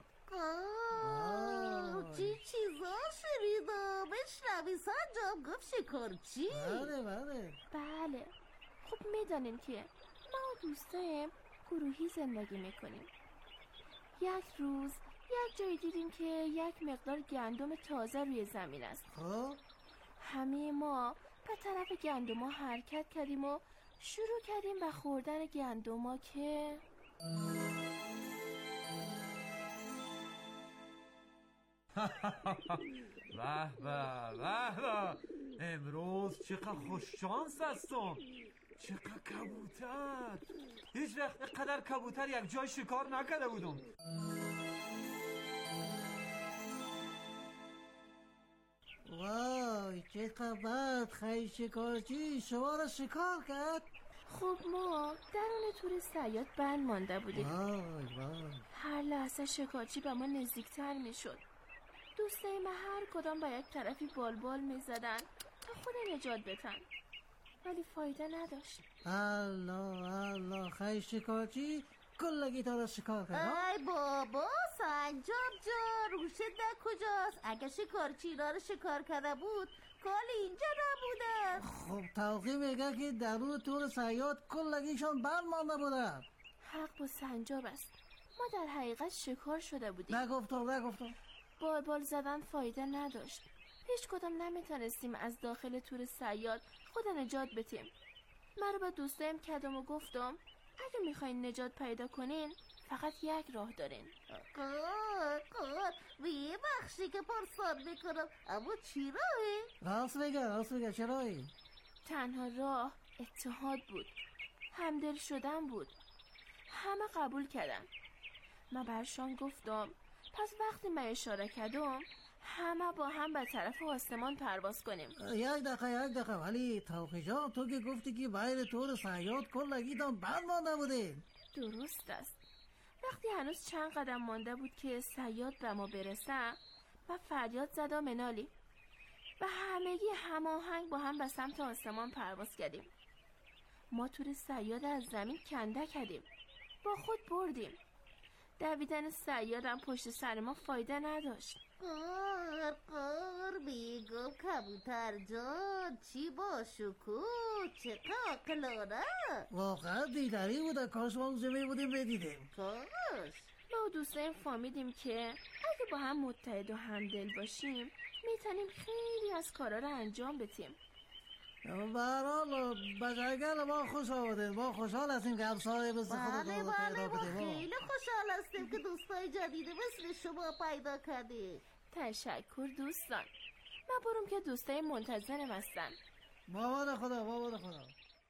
چی چیزا شنیدم. بشنوی سنجام گفت شکارچی. بله خب میدانیم که ما و دوستایم گروهی زندگی میکنیم. یک روز یک جایی دیدیم که یک مقدار گندم تازه روی زمین است. همه ما به طرف گندما حرکت کردیم و شروع کردیم به خوردن گندما که به امروز چقدر خوششانس هستم. چقدر کبوتر. هیچ وقت اینقدر کبوتر یک جای شکار نکرده بودم. وای چقدر بد. خیلی شکارچی شما را شکار کرد؟ خب ما درون تور صیاد بند مانده بودیم. هر لحظه شکارچی به ما نزدیکتر می شد. دوستای ما هر کدام به یک طرفی بالبال می زدن تا خود نجات بدن، ولی فایده نداشت. الله خیلی شکارچی کلگی تا را شکار کرد. ای بابا سنجاب جان، روشده کجاست؟ اگه شکارچی اینا رو شکار کرده بود کال اینجا نبوده. خب توقی میگه که درون تور صیاد کلگیشان برمانده بوده. حق با سنجاب است. ما در حقیقت شکار شده بودیم. نگفتم. بالبال زدن فایده نداشت. هیچ کدام نمیتونستیم از داخل تور صیاد خود نجات بدیم. من رو به دوستایم کردم و گفتم اگه میخواین نجات پیدا کنین فقط یک راه دارین. ببخشی که پرسان میکنم اما چی راهی؟ راست بگه چه راهی؟ تنها راه اتحاد بود، همدل شدن بود. همه قبول کردن. من برشان گفتم پس وقتی من اشاره کردم همه با هم به طرف آسمان پرواز کنیم. یک دقیقه ولی توقی جان تو که گفتی که بین تور صیاد کلگی دان بند مانده بوده. درست است. وقتی هنوز چند قدم مانده بود که صیاد به ما برسه و فریاد زد و منالی و همگی هماهنگ با هم به سمت آسمان پرواز کردیم. ما تور صیاد از زمین کنده کردیم، با خود بردیم. دویدن صیادم پشت سر ما فایده نداشت. میگم کبوتر جان چی با شکوه، چقدر عقلانه. واقعا دیدنی بوده. کاش ما اونجا می بودیم بدیدیم. کاش. ما و دوستایم فهمیدیم که اگه با هم متحد و همدل باشیم میتونیم خیلی از کارا رو انجام بدیم. به هر حال به جنگل ما خوش آمدید. ما خوشحال هستیم که همسایه مثل خودتون رو پیدا کردیم. خیلی خوشحال هستیم که دوستای جدید مثل شما پیدا کردیم. تشکر دوستان. من برم که دوستای منتظرم هستن. مامان خدا.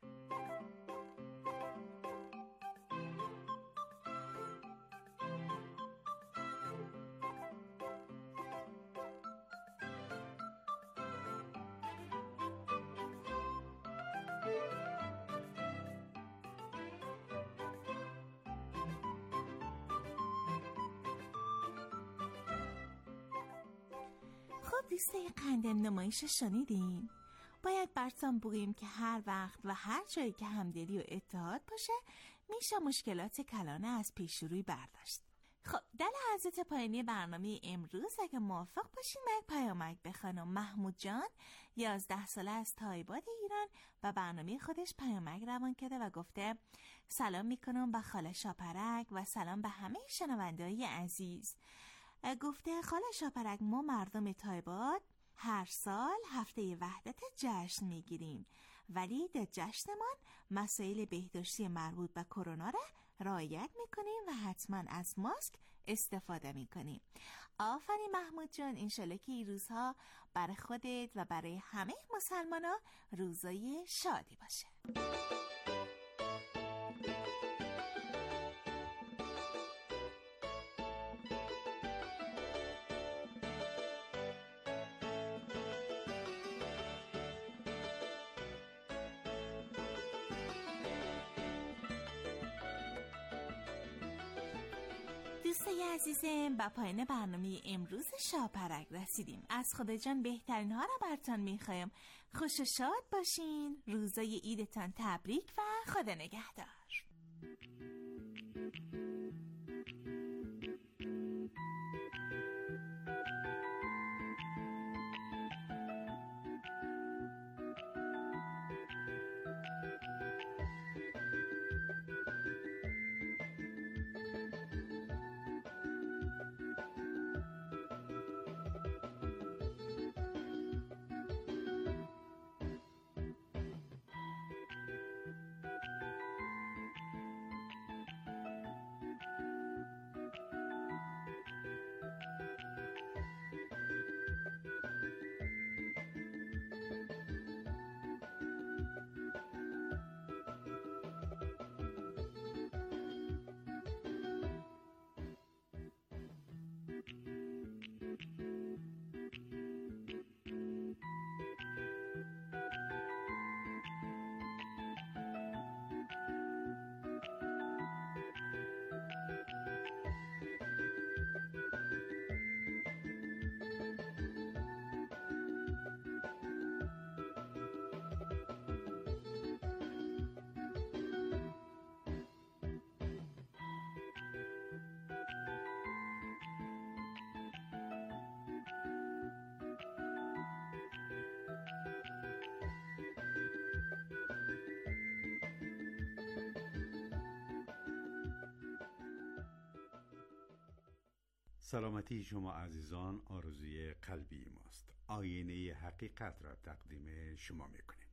دوستای قندم نمایش شنیدین؟ باید براتون بگیم که هر وقت و هر جایی که همدلی و اتحاد باشه میشه مشکلات کلانه از پیش روی برداشت. خب در لحظات پایانی برنامه امروز اگه موافق باشین من یک پیامک به خانم محمود جان 11 ساله از تایباد ایران و برنامه خودش پیامک روان کرده و گفته سلام میکنم به خاله شاپرک و سلام به همه شنونده‌های عزیز. گفته خاله شاپرک ما مردم تایباد هر سال هفته وحدت جشن میگیریم ولی در جشنمان مسائل بهداشتی مربوط به کرونا را رعایت میکنیم و حتما از ماسک استفاده میکنیم. آفرین محمود جان، انشالله که این روزها برای خودت و برای همه مسلمان ها روزای شادی باشه. دوستای عزیزم به پایان برنامه امروز شاپرک رسیدیم. از خدا جان بهترین ها را براتون میخوایم. خوش و شاد باشین. روزای عیدتان تبریک و خدا نگهدار. سلامتی شما عزیزان آرزوی قلبی ماست. آینه حقیقت را تقدیم شما میکنیم.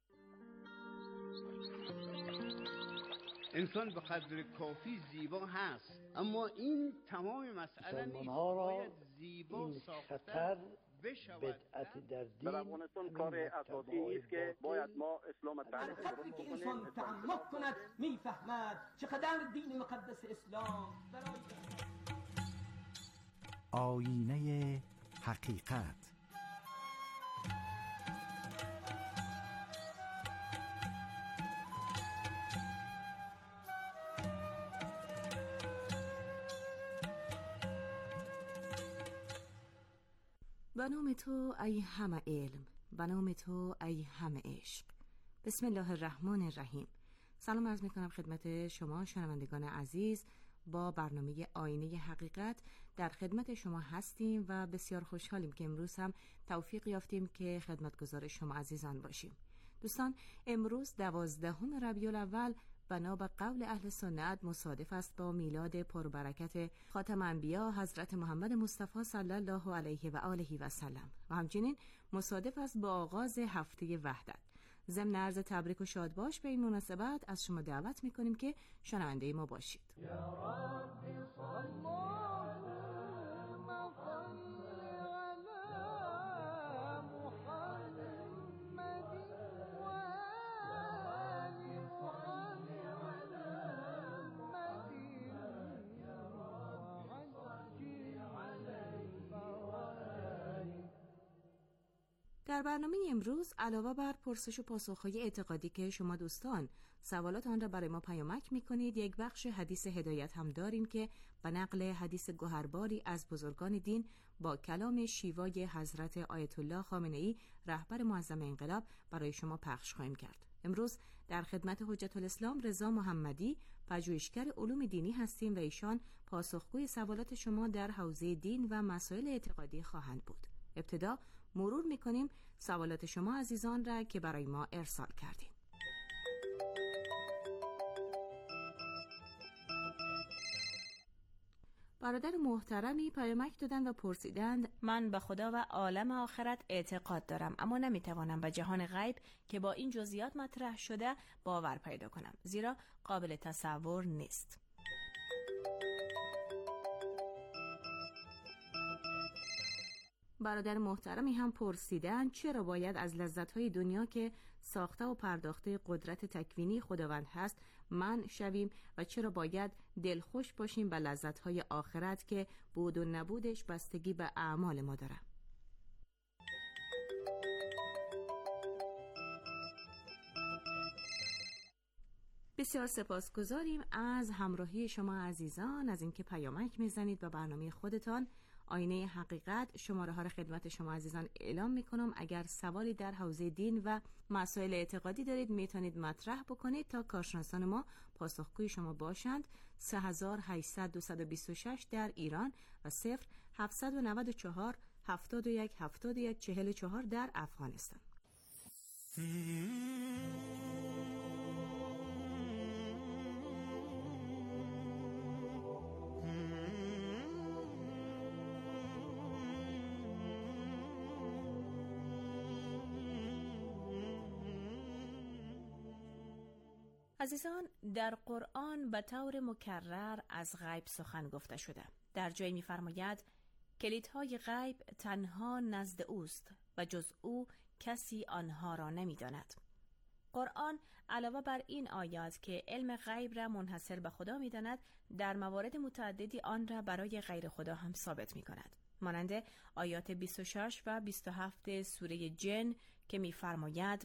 انسان به قدر کافی زیبا هست، اما این تمام مسئله نیست. باید زیبا ساختن بشود. بدعت در دین در افغانستان کار اساسی است که باید ما اسلام تعریف درست کنیم. انسان تعمق کند میفهمد چقدر دین مقدس اسلام آینه حقیقت. به نام تو ای همه علم، به نام تو ای همه عشق. بسم الله الرحمن الرحیم. سلام عرض میکنم خدمت شما شنوندگان عزیز. با برنامه آینه حقیقت در خدمت شما هستیم و بسیار خوشحالیم که امروز هم توفیق یافتیم که خدمتگزار شما عزیزان باشیم. دوستان، امروز 12 ربیع الاول بنا به قول اهل سنت مصادف است با میلاد پربرکت خاتم انبیا حضرت محمد مصطفی صلی الله علیه و آله و سلم و همچنین مصادف است با آغاز هفته وحدت. ضمن عرض تبریک و شاد باش به این مناسبت از شما دعوت میکنیم که شنونده ما باشید. در برنامه امروز علاوه بر پرسش و پاسخ‌های اعتقادی که شما دوستان سوالات آن را برای ما پیامک می‌کنید، یک بخش حدیث هدایت هم داریم که به نقل حدیث گوهرباری از بزرگان دین با کلام شیوای حضرت آیت الله خامنه‌ای رهبر معظم انقلاب برای شما پخش خواهیم کرد. امروز در خدمت حجت الاسلام رضا محمدی، پژوهشگر علوم دینی هستیم و ایشان پاسخگوی سوالات شما در حوزه دین و مسائل اعتقادی خواهند بود. ابتدا مرور می‌کنیم سوالات شما عزیزان را که برای ما ارسال کردین. برادر محترمی پیامک دادند و پرسیدند من به خدا و عالم آخرت اعتقاد دارم، اما نمیتوانم به جهان غیب که با این جزئیات مطرح شده باور پیدا کنم، زیرا قابل تصور نیست. برادر محترمی هم پرسیدند چرا باید از لذت‌های دنیا که ساخته و پرداخته قدرت تکوینی خداوند هست منع شویم و چرا باید دلخوش باشیم به لذت‌های آخرت که بود و نبودش بستگی به اعمال ما داره. بسیار سپاسگزاریم از همراهی شما عزیزان، از اینکه پیامک میزنید و برنامه خودتان آینه حقیقت. شماره ها را خدمت شما عزیزان اعلام میکنم. اگر سوالی در حوزه دین و مسائل اعتقادی دارید میتونید مطرح بکنید تا کارشناسان ما پاسخگوی شما باشند. 3800 در ایران و 0794 71 71 44 در افغانستان. عزیزان، در قرآن به طور مکرر از غیب سخن گفته شده. در جایی می‌فرماید کلیدهای غیب تنها نزد اوست و جز او کسی آنها را نمی‌داند. قرآن علاوه بر این آیات که علم غیب را منحصر به خدا می‌داند، در موارد متعددی آن را برای غیر خدا هم ثابت می‌کند. مانند آیات 26 و 27 سوره جن که می‌فرماید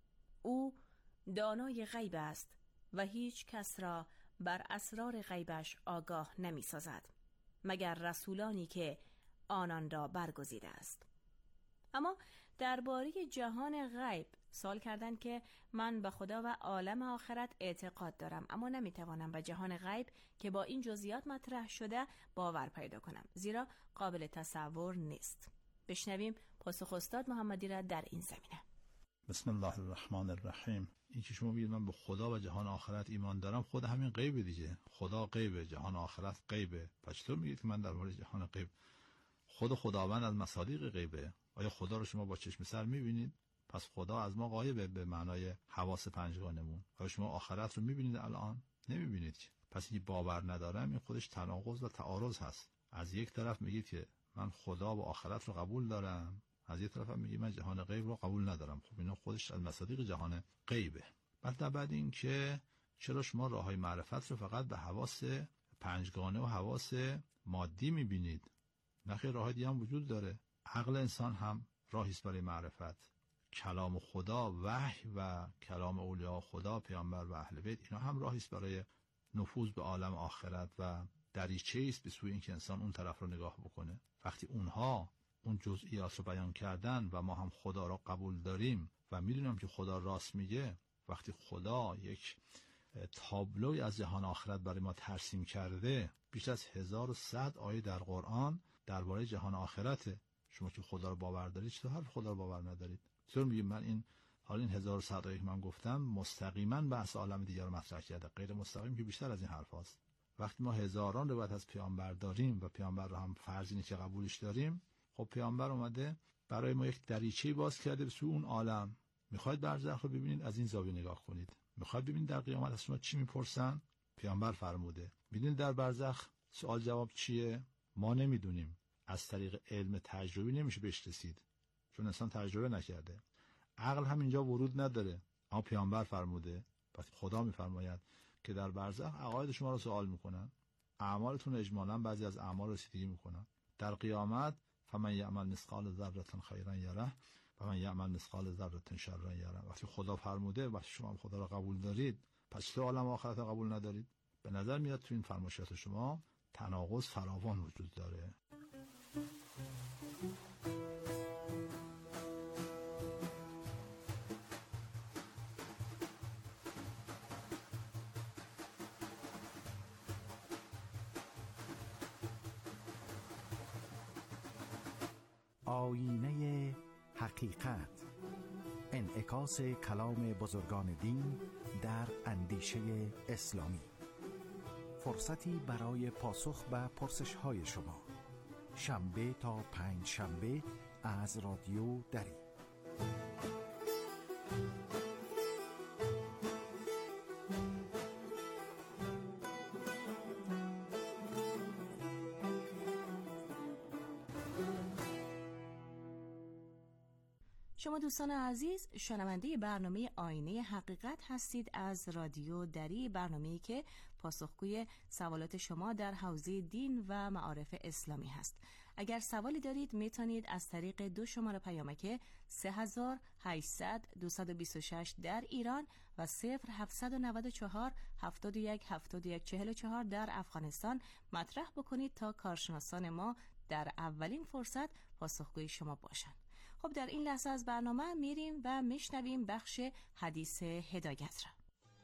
او دانای غیب است و هیچ کس را بر اسرار غیبش آگاه نمی سازد مگر رسولانی که آنان را برگزیده است. اما درباره جهان غیب سوال کردند که من به خدا و عالم آخرت اعتقاد دارم، اما نمی توانم به جهان غیب که با این جزئیات مطرح شده باور پیدا کنم، زیرا قابل تصور نیست. بشنویم پاسخ استاد محمدی را در این زمینه. بسم الله الرحمن الرحیم. این که شما بگید من به خدا و جهان آخرت ایمان دارم، خود همین غیبه دیگه. خدا غیبه، جهان آخرت غیبه. پس چطور میگید که من در مورد جهان غیب؟ خود خداوند از مصادیق غیبه. آیا خدا رو شما با چشم سر میبینید؟ پس خدا از ما غایبه به معنای حواس پنجگانمون. آیا شما آخرت رو میبینید الان؟ نمیبینید. پس این باور ندارم این خودش تناقض و تعارض هست. از یک طرف میگید که من خدا و آخرت رو قبول دارم، از یک طرف هم میگی من جهان غیب رو قبول ندارم. خب اینا خودش از مصادیق جهان غیبه. بعد این که چرا شما راههای معرفت رو فقط به حواس پنجگانه و حواس مادی میبینید؟ نخیر، راههای دیگه هم وجود داره. عقل انسان هم راهی است برای معرفت. کلام خدا، وحی و کلام اولیاء خدا، پیامبر و اهل بیت، اینا هم راهی است برای نفوذ به عالم آخرت و دریچه است به سوی اینکه انسان اون طرف رو نگاه بکنه. وقتی اونها اون جزئیات رو بیان کردن و ما هم خدا را قبول داریم و میدونم که خدا راست میگه، وقتی خدا یک تابلوی از جهان آخرت برای ما ترسیم کرده، بیش از 1100 آیه در قرآن درباره جهان آخرته. شما که خدا رو باور دارید چطور حرف خدا رو باور ندارید؟ چطور میگید من این 1100 آیه که من گفتم مستقیما بحث عالم دیگر رو مطرح کرده؟ غیر مستقیم که بیشتر از این حرف هاست. وقتی ما هزاران روایت از پیامبر داریم و پیامبر رو هم فرض اینه که قبولش داریم، خب پیامبر اومده برای ما یک دریچه باز کرده به سوی اون عالم. میخواید برزخ رو ببینید، از این زاویه نگاه کنید. میخواید ببینید در قیامت از شما چی میپرسن؟ پیامبر فرموده. ببینید در برزخ سوال جواب چیه؟ ما نمیدونیم. از طریق علم تجربی نمیشه بهش رسید، چون انسان تجربه نکرده. عقل هم اینجا ورود نداره. اما پیامبر فرموده. پس خدا میفرماید که در برزخ عقاید شما رو سوال میکنن، اعمالتون اجمالاً بعضی از اعمال رسیدگی میکنن. در قیامت فمن یعمل مثقال ذره خیرا یره و من یعمل مثقال ذره شرا یره. وقتی خدا فرموده و شما خدا را قبول دارید، پس چطور عالم آخرت را قبول ندارید؟ به نظر میاد تو این فرمایشات شما تناقض فراوان وجود داره. آینه حقیقت، انعکاس کلام بزرگان دین در اندیشه اسلامی. فرصتی برای پاسخ به پرسش‌های شما، شنبه تا پنج شنبه از رادیو دری. شما دوستان عزیز شنونده برنامه آینه حقیقت هستید از رادیو دری، برنامه‌ای که پاسخگوی سوالات شما در حوزه دین و معارف اسلامی هست. اگر سوالی دارید میتونید از طریق 2 شماره پیامک 3800 226 در ایران و 0794 71 71 44 در افغانستان مطرح بکنید تا کارشناسان ما در اولین فرصت پاسخگوی شما باشند. خب در این لحظه از برنامه میریم و میشنویم بخش حدیث هدایت را.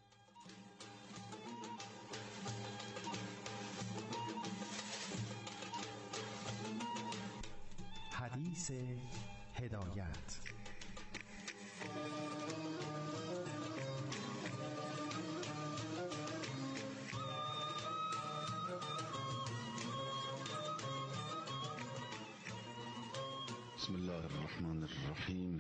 حدیث هدایت. بسم الله الرحمن الرحیم.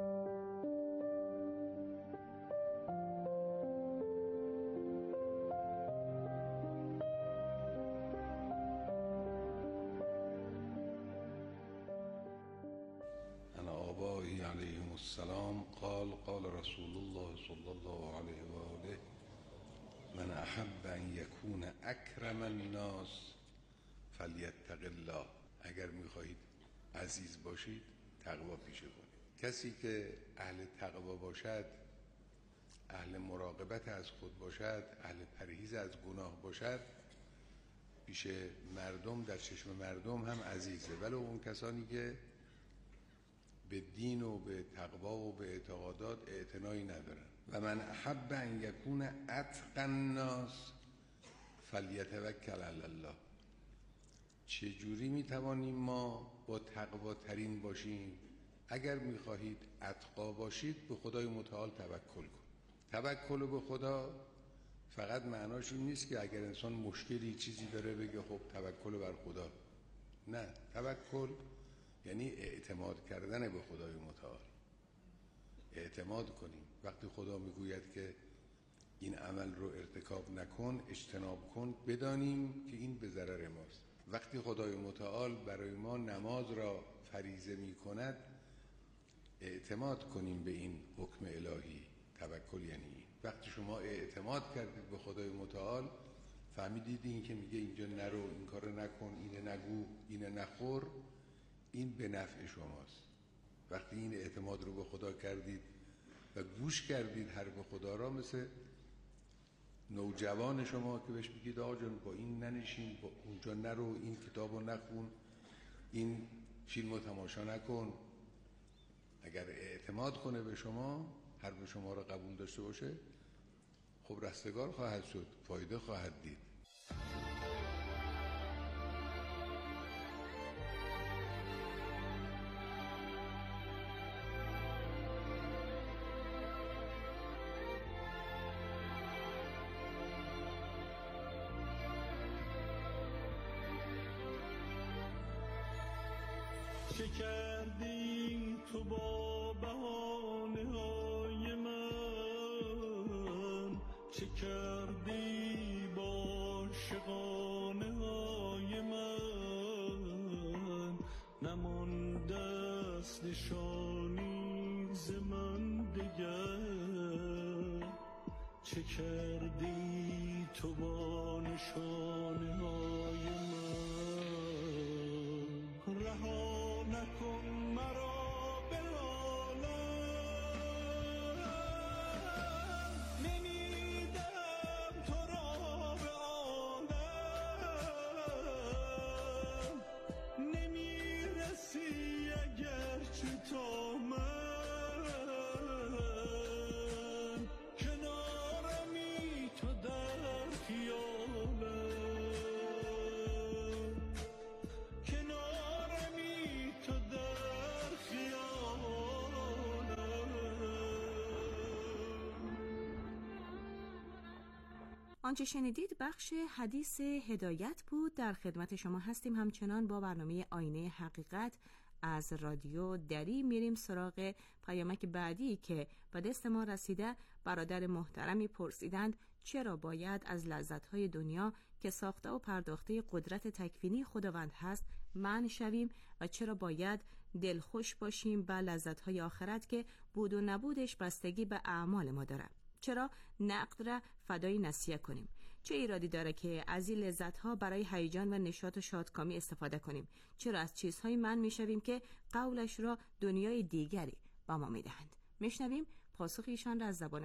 عن آبائه علیهم السلام قال رسول الله صلی الله علیه و آله من احب ان یکون اکرم الناس فلیتق الله. اگر میخواهید عزیز باشید تقوا پیشه کنید. کسی که اهل تقوا باشد، اهل مراقبت از خود باشد، اهل پرهیز از گناه باشد، پیش مردم در چشم مردم هم عزیزه، ولی اون کسانی که به دین و به تقوا و به اعتقادات اعتنایی ندارن. و من احب ان یکون اتقی الناس فلیتوکل علی الله. چجوری میتوانیم ما با تقوا ترین باشیم؟ اگر میخواهید اتقا باشید به خدای متعال توکل کن. توکل به خدا فقط معناش این نیست که اگر انسان مشکلی چیزی داره بگه خب توکل بر خدا. نه، توکل یعنی اعتماد کردن به خدای متعال. اعتماد کنیم. وقتی خدا میگوید که این عمل رو ارتکاب نکن، اجتناب کن، بدانیم که این به ضرر ماست. وقتی خدای متعال برای ما نماز را فریضه می کند، اعتماد کنیم به این حکم الهی. توکل یعنی این. وقتی شما اعتماد کردید به خدای متعال، فهمیدید این که میگه اینجا نرو، این کار نکن، اینه نگو، اینه نخور، این به نفع شماست. وقتی این اعتماد رو به خدا کردید و گوش کردید حرف خدا را، مثل نوجوان شما که بهش بگید آقا جان با این ننشین، با اونجا نرو، این کتابو نخون، این فیلمو تماشا نکن، اگر اعتماد کنه به شما، حرف شما را قبول داشته باشه، خب رستگار خواهد شد، فایده خواهد دید. چه کردی تو با بهانه های من، چه کردی با شقانه های من، نمانده است نشانی ز من دگر، چه کردی تو با نشانه های من. رها نکن مرا به عالم، نمیدم تو را به عالم، نمیرسی اگرچه تا من، کنارمی تو در خیالم، کنارمی تو در آنچه شنیدید بخش حدیث هدایت بود. در خدمت شما هستیم همچنان با برنامه آینه حقیقت از رادیو دری. میریم سراغ پیامک بعدی که به دست ما رسیده. برادر محترمی پرسیدند چرا باید از لذت‌های دنیا که ساخته و پرداخته قدرت تکوینی خداوند هست منع شویم و چرا باید دلخوش باشیم به لذت‌های آخرت که بود و نبودش بستگی به اعمال ما داره. چرا نقد را فدای نسیه کنیم؟ چه ایرادی داره که از این لذت‌ها برای هیجان و نشاط و شادکامی استفاده کنیم؟ چرا از چیزهایی منع می‌شویم که قولش را دنیای دیگری به ما می‌دهند؟ میشنویم پاسخ ایشان را از زبان